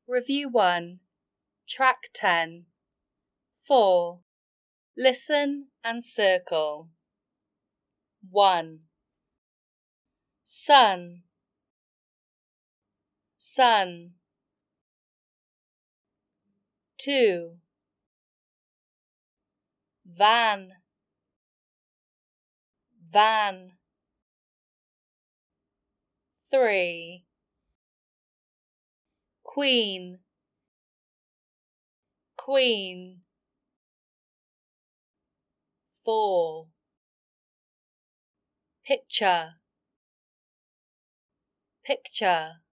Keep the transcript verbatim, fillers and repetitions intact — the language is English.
Review one, Track ten. four. Listen and circle. one. Sun, sun. two. Van, van. three. Queen, queen. four. Picture, picture.